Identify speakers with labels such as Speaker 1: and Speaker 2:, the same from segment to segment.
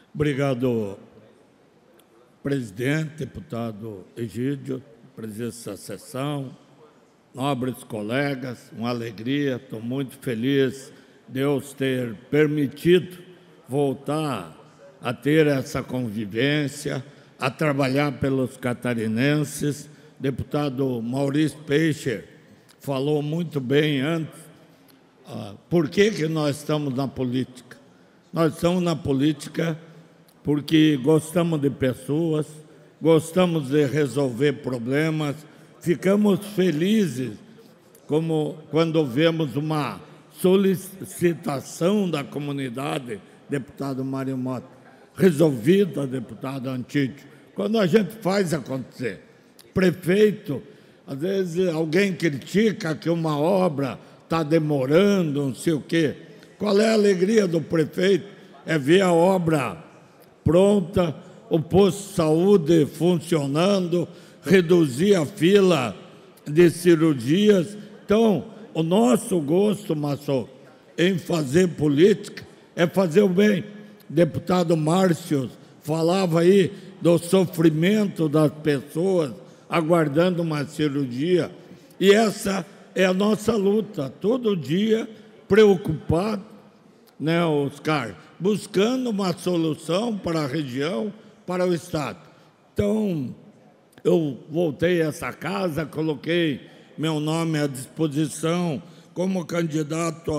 Speaker 1: Obrigado, presidente, deputado Egídio, presidente da sessão, nobres colegas, uma alegria, estou muito feliz Deus ter permitido voltar a ter essa convivência, a trabalhar pelos catarinenses. Deputado Maurício Peixe falou muito bem antes. Por que nós estamos na política? Nós estamos na política porque gostamos de pessoas, gostamos de resolver problemas, ficamos felizes como quando vemos uma solicitação da comunidade, deputado Mário Mota, resolvida, deputado Antídio, quando a gente faz acontecer. Prefeito, às vezes alguém critica que uma obra está demorando, não sei o quê. Qual é a alegria do prefeito? É ver a obra pronta, o posto de saúde funcionando, reduzir a fila de cirurgias. Então, o nosso gosto, Massô, em fazer política é fazer o bem. Deputado Márcio falava aí do sofrimento das pessoas aguardando uma cirurgia. E essa é a nossa luta, todo dia preocupado, né, Oscar, buscando uma solução para a região, para o Estado. Então, eu voltei a essa casa, coloquei meu nome à disposição como candidato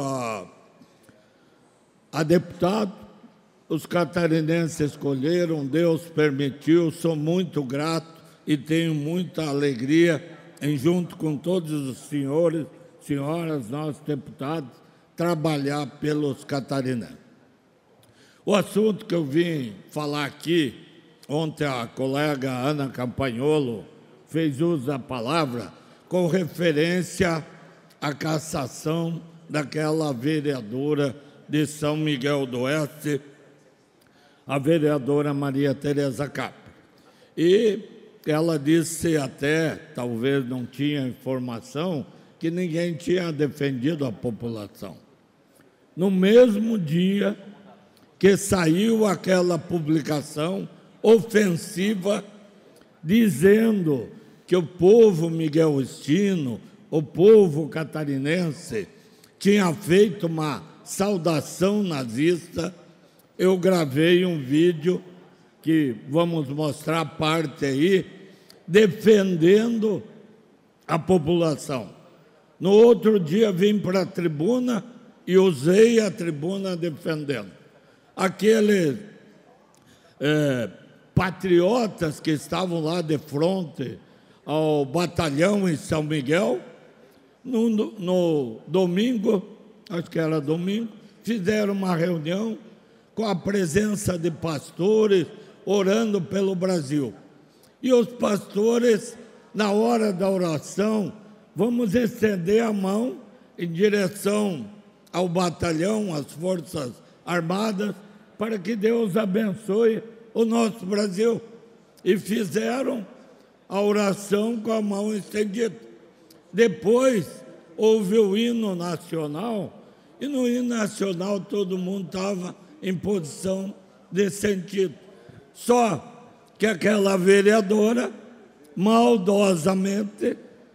Speaker 1: a deputado. Os catarinenses escolheram, Deus permitiu, sou muito grato e tenho muita alegria em, junto com todos os senhores, senhoras, nossos deputados, trabalhar pelos catarinenses. O assunto que eu vim falar aqui, ontem a colega Ana Campagnolo fez uso da palavra com referência à cassação daquela vereadora de São Miguel do Oeste, a vereadora Maria Tereza Capra. E ela disse até, talvez não tinha informação, que ninguém tinha defendido a população. No mesmo dia que saiu aquela publicação ofensiva, dizendo que o povo miguelistino, o povo catarinense, tinha feito uma saudação nazista, eu gravei um vídeo que vamos mostrar parte aí, defendendo a população. No outro dia vim para a tribuna e usei a tribuna defendendo. Aqueles patriotas que estavam lá de frente ao batalhão em São Miguel, no domingo, acho que era domingo, fizeram uma reunião com a presença de pastores, orando pelo Brasil. E os pastores, na hora da oração, vamos estender a mão em direção ao batalhão, às Forças Armadas, para que Deus abençoe o nosso Brasil. E fizeram a oração com a mão estendida. Depois houve o hino nacional, e no hino nacional todo mundo estava em posição de sentido. Só que aquela vereadora, maldosamente,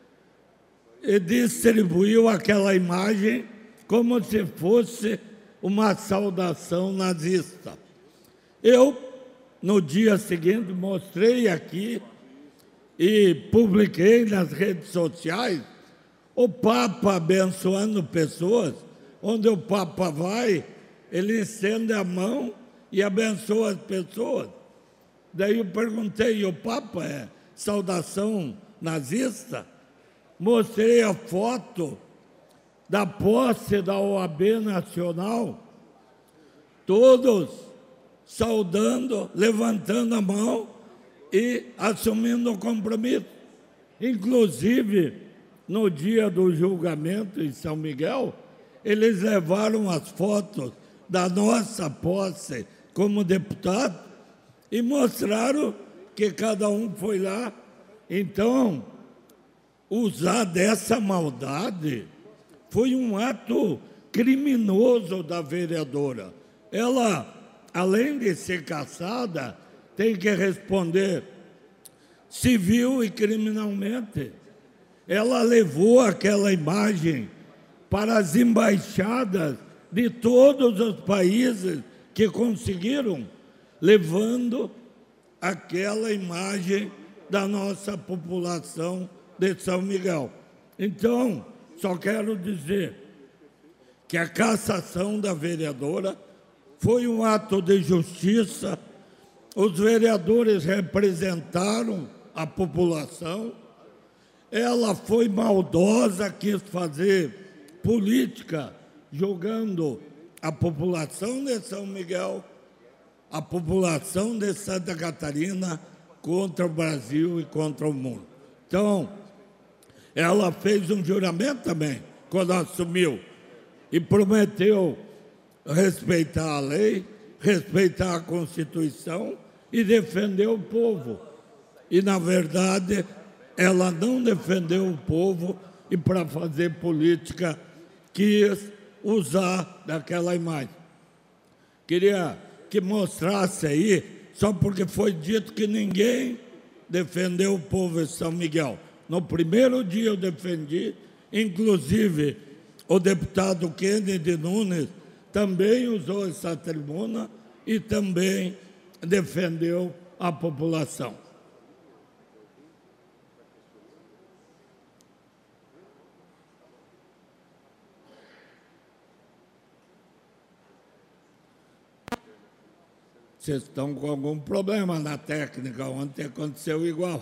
Speaker 1: distribuiu aquela imagem como se fosse uma saudação nazista. Eu, no dia seguinte, mostrei aqui e publiquei nas redes sociais o Papa abençoando pessoas. Onde o Papa vai, ele estende a mão e abençoa as pessoas. Daí eu perguntei, o Papa é saudação nazista? Mostrei a foto da posse da OAB Nacional, todos saudando, levantando a mão e assumindo o compromisso. Inclusive, no dia do julgamento em São Miguel, eles levaram as fotos da nossa posse como deputado e mostraram que cada um foi lá. Então, usar dessa maldade foi um ato criminoso da vereadora. Ela além de ser caçada, tem que responder civil e criminalmente. Ela levou aquela imagem para as embaixadas de todos os países que conseguiram, levando aquela imagem da nossa população de São Miguel. Então, só quero dizer que a cassação da vereadora foi um ato de justiça. Os vereadores representaram a população. Ela foi maldosa, quis fazer política, jogando a população de São Miguel, a população de Santa Catarina contra o Brasil e contra o mundo. Então, ela fez um juramento também, quando assumiu, e prometeu respeitar a lei, respeitar a Constituição e defender o povo. E, na verdade, ela não defendeu o povo e, para fazer política, quis usar daquela imagem. Queria que mostrasse aí, só porque foi dito que ninguém defendeu o povo de São Miguel. No primeiro dia eu defendi, inclusive o deputado Kennedy Nunes também usou essa tribuna e também defendeu a população. Vocês estão com algum problema na técnica, ontem aconteceu igual.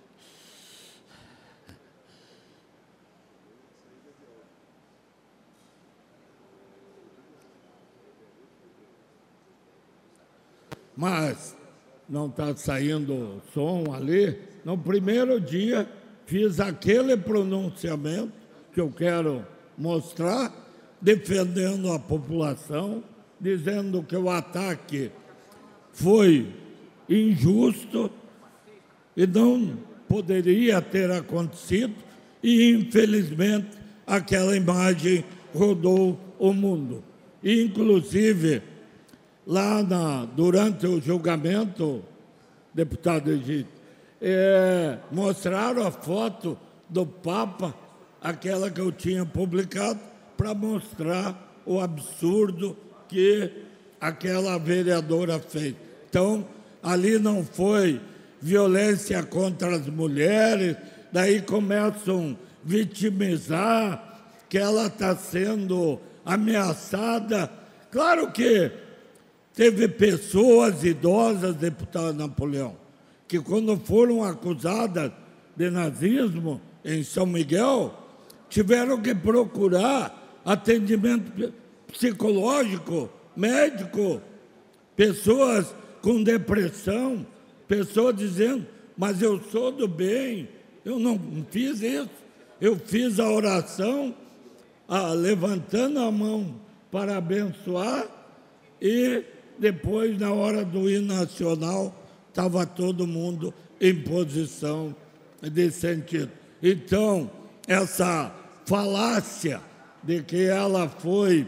Speaker 1: Mas não está saindo som ali. No primeiro dia, fiz aquele pronunciamento que eu quero mostrar, defendendo a população, dizendo que o ataque foi injusto e não poderia ter acontecido, e infelizmente aquela imagem rodou o mundo. Inclusive, lá durante o julgamento, deputado Egito, mostraram a foto do Papa, aquela que eu tinha publicado, para mostrar o absurdo que aquela vereadora fez. Então, ali não foi violência contra as mulheres, daí começam a vitimizar que ela está sendo ameaçada. Claro que teve pessoas idosas, deputado Napoleão, que quando foram acusadas de nazismo em São Miguel, tiveram que procurar atendimento psicológico, médico, pessoas com depressão, pessoas dizendo, mas eu sou do bem, eu não fiz isso, eu fiz a oração, levantando a mão para abençoar, e depois, na hora do hino nacional, estava todo mundo em posição de sentido. Então, essa falácia de que ela foi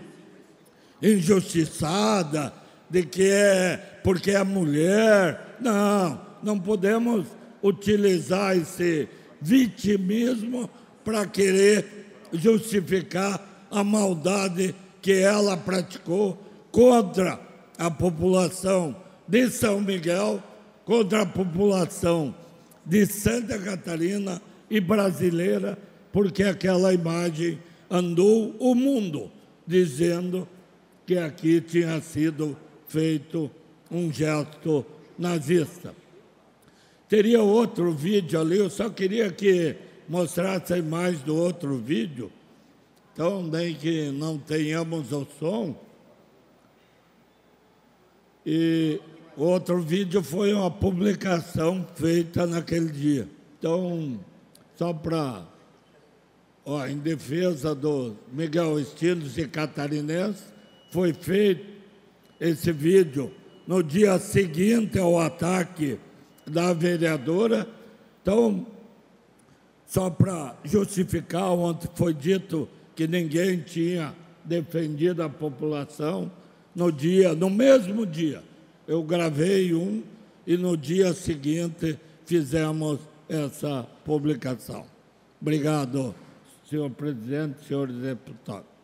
Speaker 1: injustiçada, de que porque é mulher, não podemos utilizar esse vitimismo para querer justificar a maldade que ela praticou contra a população de São Miguel, contra a população de Santa Catarina e brasileira, porque aquela imagem andou o mundo dizendo que aqui tinha sido feito um gesto nazista. Teria outro vídeo ali, eu só queria que mostrasse a imagem do outro vídeo, então nem que não tenhamos o som. E o outro vídeo foi uma publicação feita naquele dia. Então, só para, em defesa do Miguel Estilos e catarinense, foi feito esse vídeo no dia seguinte ao ataque da vereadora. Então, só para justificar, ontem foi dito que ninguém tinha defendido a população. No mesmo dia, eu gravei um e no dia seguinte fizemos essa publicação. Obrigado, senhor presidente, senhores deputados.